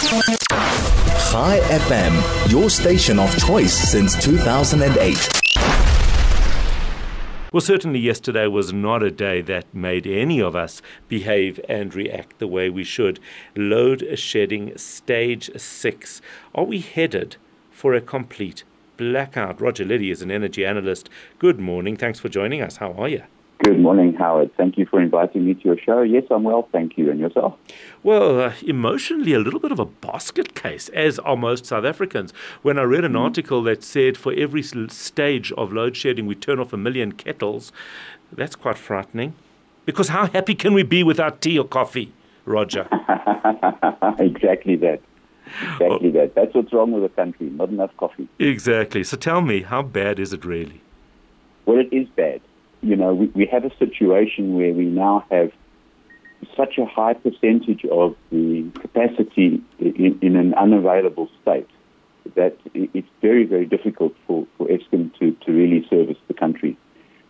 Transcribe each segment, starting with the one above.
Chai FM, your station of choice since 2008. Well, certainly yesterday was not a day that made any of us behave and react the way we should. Load shedding stage 6. Are we headed for a complete blackout? Roger Liddy is an energy analyst. Good morning. Thanks for joining us. How are you? Good morning, Howard. Thank you for inviting me to your show. Yes, I'm well, thank you. And yourself? Well, emotionally a little bit of a basket case, as are most South Africans. When I read an article that said for every stage of load shedding we turn off 1 million kettles, that's quite frightening. Because how happy can we be without tea or coffee, Roger? Exactly that. That. That's what's wrong with the country, not enough coffee. Exactly. So tell me, how bad is it really? Well, it is bad. You know, we have a situation where we now have such a high percentage of the capacity in an unavailable state that it's very, very difficult for Eskom to really service the country.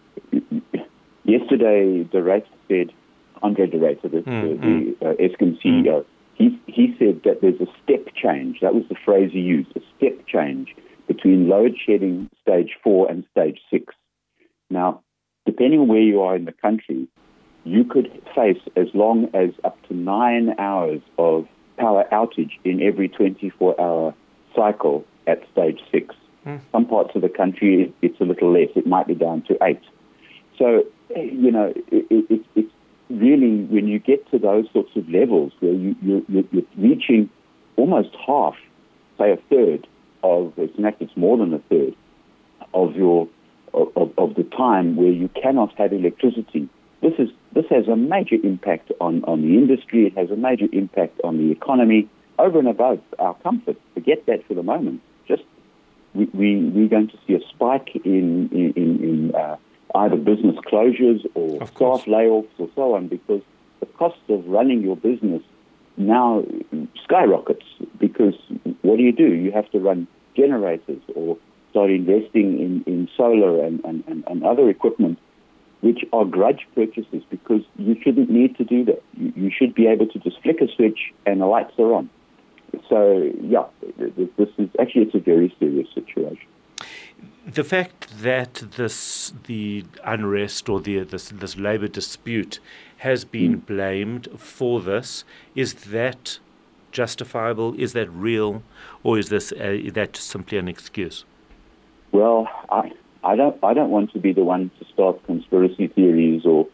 Yesterday, Andre de Ruyter, the Eskom CEO, he said that there's a step change. That was the phrase he used, a step change between load shedding stage 4 and stage 6. Now, depending on where you are in the country, you could face as long as up to 9 hours of power outage in every 24-hour cycle at stage 6. Some parts of the country, it's a little less. It might be down to 8. So, you know, it's really, when you get to those sorts of levels where you're reaching almost half, say a third of, it's more than a third of your of the time where you cannot have electricity. This has a major impact on the industry. It has a major impact on the economy, over and above our comfort. Forget that for the moment. Just we're going to see a spike in either business closures or staff layoffs or so on, because the cost of running your business now skyrockets. Because what do? You have to run generators or start investing in solar and other equipment, which are grudge purchases, because you shouldn't need to do that. You should be able to just flick a switch and the lights are on. So, yeah, it's a very serious situation. The fact that the unrest or this labour dispute has been blamed for this, is that justifiable? Is that real? Or is that simply an excuse? Well, I don't want to be the one to start conspiracy theories or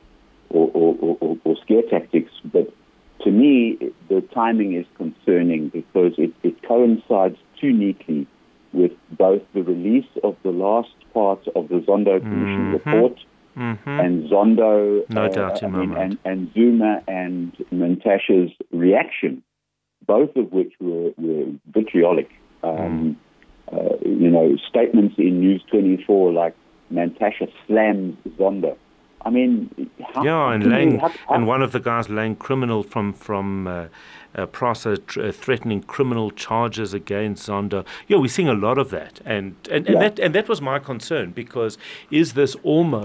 scare tactics, but to me, the timing is concerning because it coincides too neatly with both the release of the last part of the Zondo Commission report and Zondo, no doubt in my mind, and Zuma and Mantashe's reaction, both of which were vitriolic. Statements in News 24 like Mantashe slams Zondo. I mean, and one of the guys laying criminal from PRASA threatening criminal charges against Zondo. Yeah, we're seeing a lot of that, and that was my concern, because is this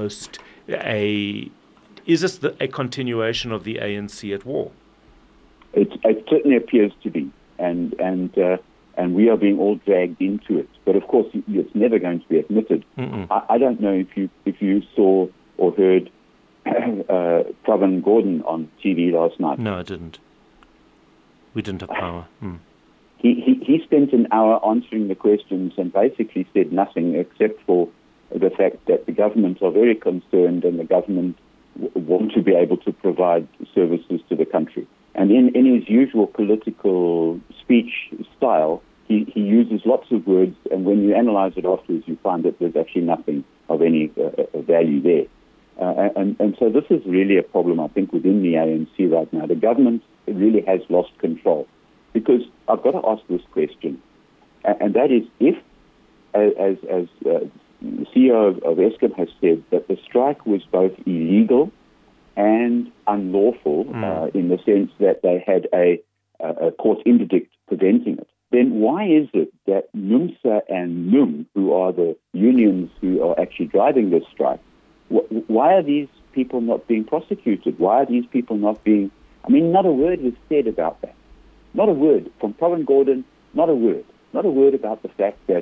a continuation of the ANC at war? It certainly appears to be, and we are being all dragged into it. But of course, it's never going to be admitted. I don't know if you saw or heard Pravin Gordhan on TV last night. No, I didn't. We didn't have power. He spent an hour answering the questions and basically said nothing except for the fact that the government are very concerned and the government want to be able to provide services to the country. And in his usual political speech style, he uses lots of words, and when you analyze it afterwards, you find that there's actually nothing of any value there. And so this is really a problem, I think, within the ANC right now. The government really has lost control, because I've got to ask this question, and that is, if, as the CEO of Eskom has said, that the strike was both illegal and unlawful in the sense that they had a court interdict preventing it, then why is it that NUMSA and NUM, who are the unions who are actually driving this strike, why are these people not being prosecuted? Why are these people not being... I mean, not a word was said about that. Not a word. From Colin Gordon, not a word. Not a word about the fact that,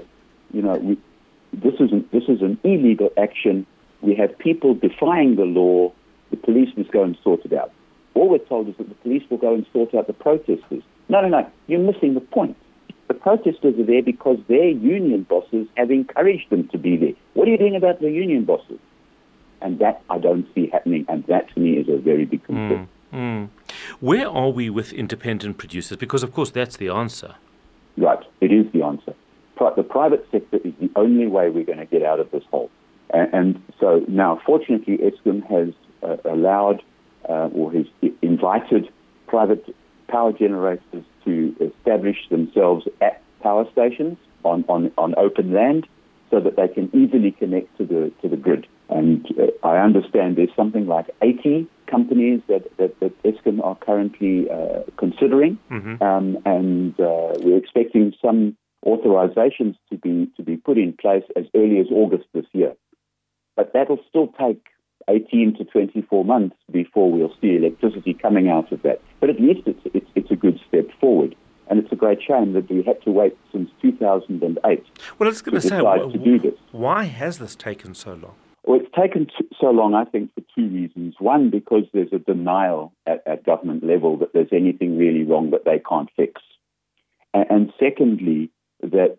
this is an illegal action. We have people defying the law. The police must go and sort it out. All we're told is that the police will go and sort out the protesters. No. You're missing the point. The protesters are there because their union bosses have encouraged them to be there. What are you doing about the union bosses? And that I don't see happening, and that to me is a very big concern. Where are we with independent producers? Because, of course, that's the answer. Right, it is the answer. The private sector is the only way we're going to get out of this hole. And so now, fortunately, Eskom has allowed or has invited private power generators to establish themselves at power stations on open land so that they can easily connect to the grid. And I understand there's something like 80 companies that Eskom are currently considering, and we're expecting some authorizations to be put in place as early as August this year. But that'll still take 18 to 24 months before we'll see electricity coming out of that. But at least it's a good step forward. And it's a great shame that we had to wait since 2008 well, I was going to say, to do this. Why has this taken so long? Well, it's taken so long, I think, for two reasons. One, because there's a denial at government level that there's anything really wrong that they can't fix. And secondly, that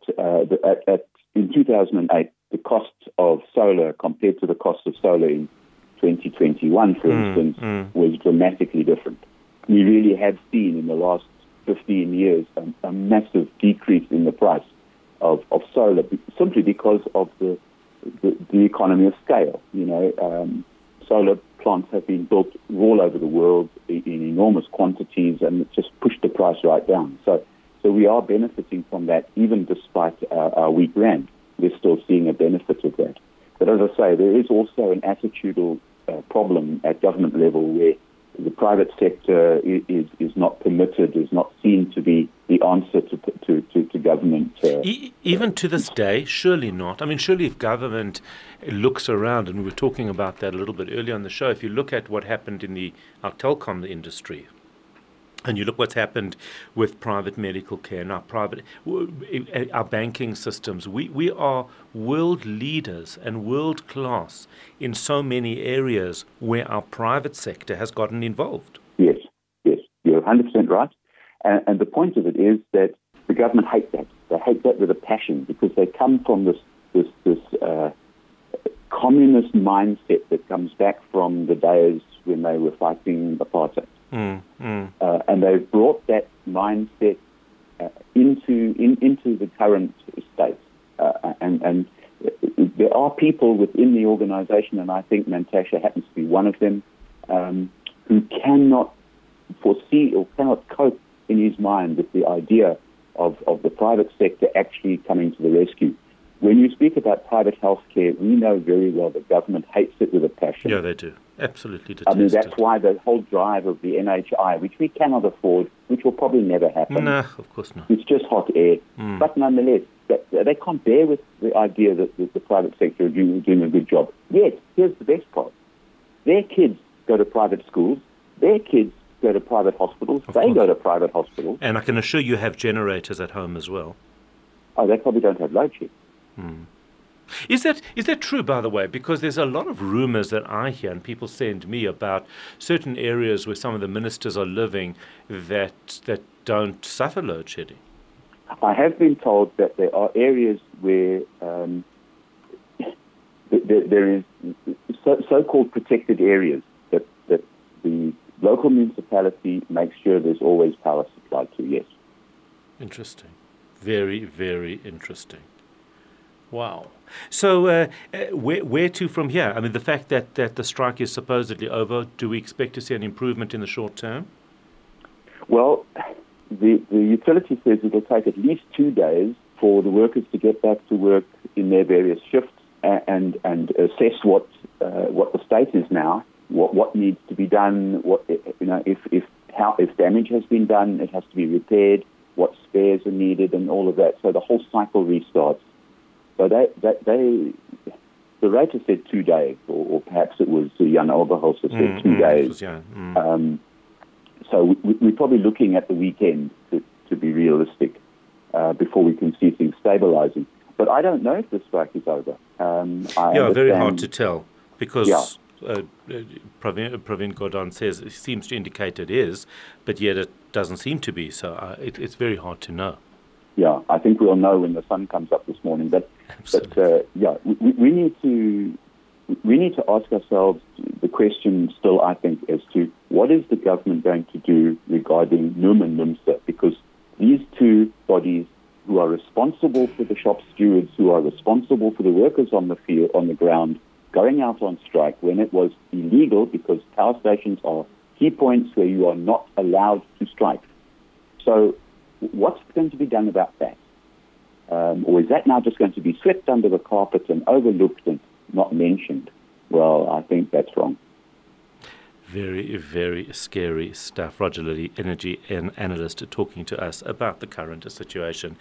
in 2008, the cost of solar compared to the cost of solar in 2021, for instance, was dramatically different. We really have seen in the last 15 years a massive decrease in the price of solar simply because of the economy of scale. Solar plants have been built all over the world in enormous quantities, and it's just pushed the price right down. So we are benefiting from that, even despite our weak rand. We're still seeing a benefit of that. But as I say, there is also an attitudinal problem at government level where the private sector is not permitted, is not seen to be the answer to government. Even to this day, surely not. I mean, surely if government looks around, and we were talking about that a little bit earlier on the show, if you look at what happened in our telecom industry, and you look what's happened with private medical care and our banking systems, we are world leaders and world class in so many areas where our private sector has gotten involved. Yes, you're 100% right. And the point of it is that the government hate that. They hate that with a passion because they come from this communist mindset that comes back from the days when they were fighting apartheid. And they've brought that mindset into the current state. And there are people within the organization, and I think Mantashe happens to be one of them, who cannot foresee or cannot cope in his mind with the idea of the private sector actually coming to the rescue. When you speak about private health care, we know very well that government hates it with a passion. Yeah, they do. Absolutely detest I mean, that's why the whole drive of the NHI, which we cannot afford, which will probably never happen. No, of course not. It's just hot air. But nonetheless, they can't bear with the idea that the private sector is doing a good job. Yet, here's the best part. Their kids go to private schools. Their kids go to private hospitals. They go to private hospitals. And I can assure you have generators at home as well. Oh, they probably don't have load shedding. Is that true, by the way? Because there's a lot of rumors that I hear and people send me about certain areas where some of the ministers are living that don't suffer load shedding. I have been told that there are areas where there is so-called protected areas that the local municipality makes sure there's always power supplied to, yes. Interesting. Very, very interesting. Wow. So where to from here? I mean, the fact that the strike is supposedly over, do we expect to see an improvement in the short term? Well, the utility says it'll take at least 2 days for the workers to get back to work in their various shifts and assess what the state is now, what needs to be done, if damage has been done, it has to be repaired, what spares are needed, and all of that. So the whole cycle restarts. So the rater said 2 days, or perhaps it was Jan Oberholzer said 2 days. So we're probably looking at the weekend to be realistic before we can see things stabilizing. But I don't know if the strike is over. Very hard to tell because Pravin Gordhan says it seems to indicate it is, but yet it doesn't seem to be. So it's very hard to know. Yeah, I think we'll know when the sun comes up this morning. But we need to ask ourselves the question still, I think, as to what is the government going to do regarding NUM and NUMSA, because these two bodies who are responsible for the shop stewards, who are responsible for the workers on the field, on the ground, going out on strike when it was illegal, because power stations are key points where you are not allowed to strike. So what's going to be done about that? Or is that now just going to be swept under the carpet and overlooked and not mentioned? Well, I think that's wrong. Very, very scary stuff. Roger Lilly, energy analyst, talking to us about the current situation.